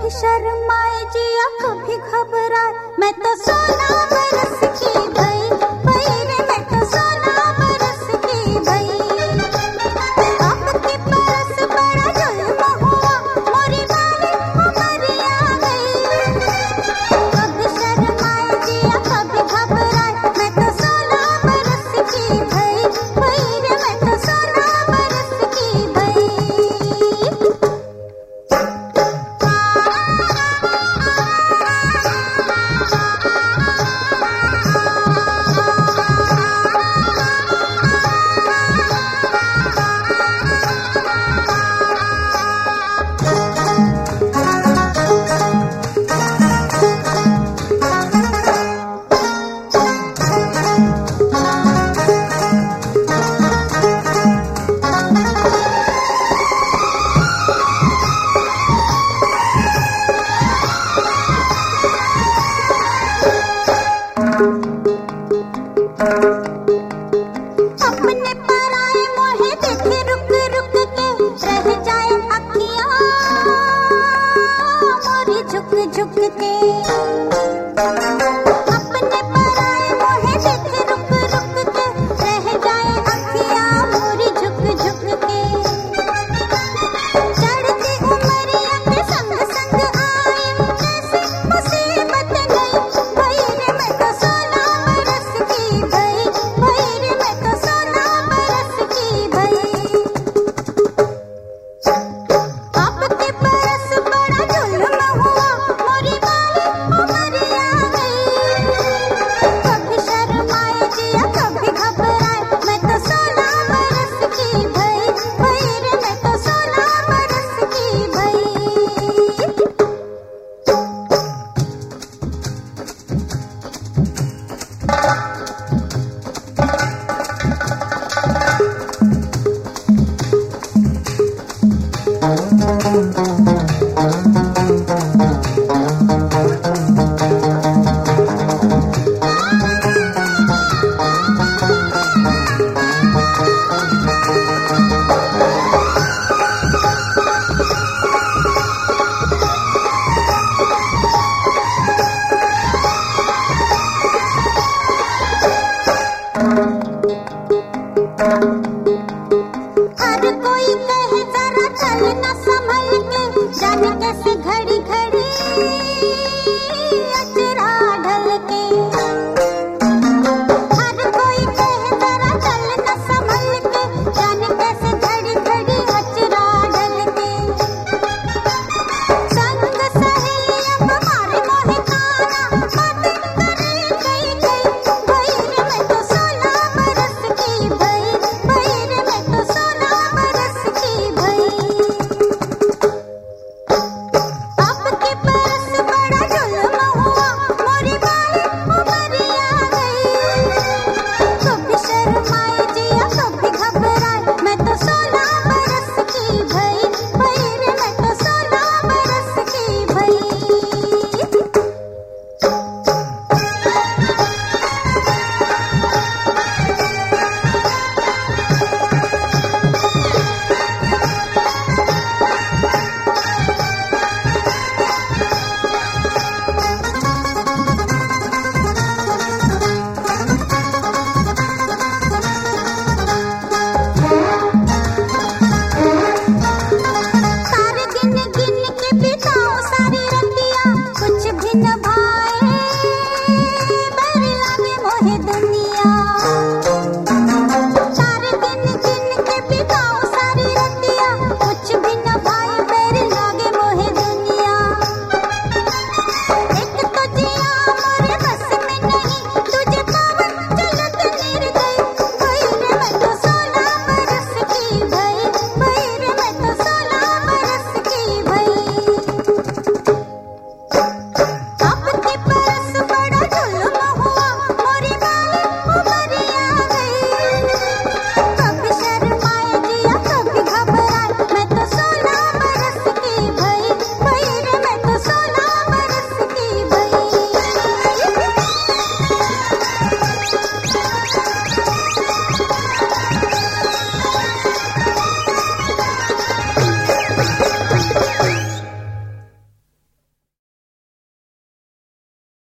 शर्माए जिया कभी घबराए, मैं तो सोना बरस की भई भई रे, मैं तो सोना बरस की भई। आपके पास बड़ा जुल्म हुआ, मोरी वाली उमरिया गई। कभी शर्माए जिया कभी घबराए, मैं तो सोना बरस की भई भई रे, मैं तो सोना बरस की भई। अपने पराए मोहे देखे रुक रुक के, रह जाए अखियां मोरी झुक झुक के। अपने पराए मोहे देखे रुक रुक के, रह जाए अखियां मोरी झुक झुक के। चढ़ती उमरिया के संग संग आए, कैसी मुसीबत गई भई रे, मैं तो सोना बरस की भई भई रे, मैं तो सोना बरस की भई। आपके पास बड़ा जुल्म हुआ, मोरी वाली उमरिया गई। कभी शर्माए जिया कभी घबराए, मैं तो सोना बरस की भई भई रे, मैं तो सोना बरस की भई। हर कोई कहे जरा चलना संभल के, जाने कैसे घड़ी